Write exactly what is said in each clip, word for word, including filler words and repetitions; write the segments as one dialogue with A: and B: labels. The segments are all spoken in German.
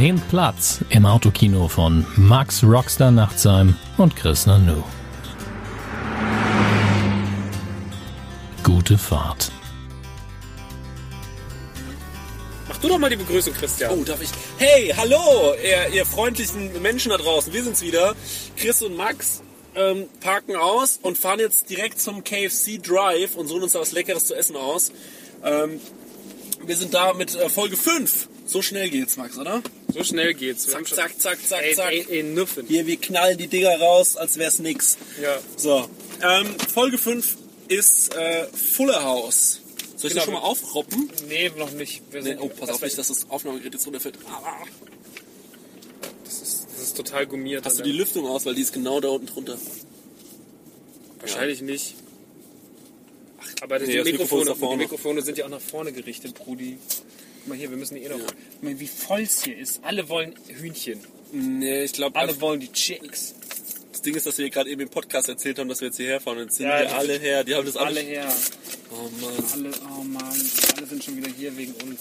A: Nehmt Platz im Autokino von Max Rockstar Nachtsheim und Chris Nanu. Gute Fahrt.
B: Mach du doch mal die Begrüßung, Christian.
C: Oh, darf ich? Hey, hallo, ihr, ihr freundlichen Menschen da draußen. Wir sind's wieder. Chris und Max ähm, parken aus und fahren jetzt direkt zum K F C Drive und suchen uns da was Leckeres zu essen aus. Ähm, wir sind da mit äh, Folge fünf. So schnell geht's, Max, oder?
B: So schnell geht's. Wir
C: Zack,
B: haben schon-
C: zack, zack, zack,
B: Ey,
C: zack.
B: ey, ey, Nüffen.
C: Hier, wir knallen die Dinger raus, als wär's nix.
B: Ja.
C: So, ähm, Folge fünf ist äh, Fuller House. Soll ich
B: Genau,
C: das schon mal aufroppen?
B: Nee, noch nicht. Wir
C: Nee,
B: sind-
C: oh, pass auf nicht, dass das Aufnahmegerät jetzt runterfällt. Ah,
B: Das ist, das ist total gummiert.
C: hast du
B: Alter.
C: die Lüftung aus, weil die ist genau da unten drunter.
B: Wahrscheinlich nicht. Aber das
C: Nee,
B: die,
C: das Mikrofon ist
B: Mikrofone,
C: da vorne.
B: die Mikrofone sind ja auch nach vorne gerichtet, Brudi. Guck mal hier, wir müssen eh noch... Guck mal, wie voll's hier ist. Alle wollen Hühnchen.
C: Nee, ich glaube,
B: Alle wollen die Chicks.
C: das Ding ist, dass wir gerade eben im Podcast erzählt haben, dass wir jetzt hierher fahren. Und jetzt sind
B: Ja,
C: wir
B: die-
C: alle her. Die haben das
B: Alle
C: alle.
B: her.
C: Oh Mann.
B: Alle, oh Mann, alle sind schon wieder hier wegen uns.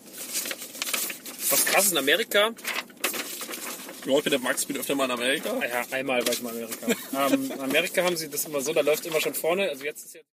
B: Was krass ist in Amerika,
C: Ja, ich bin der Max, bin öfter mal in Amerika.
B: ah ja, einmal war ich mal in Amerika. ähm, in Amerika haben sie das immer so, da läuft immer schon vorne, also jetzt ist jetzt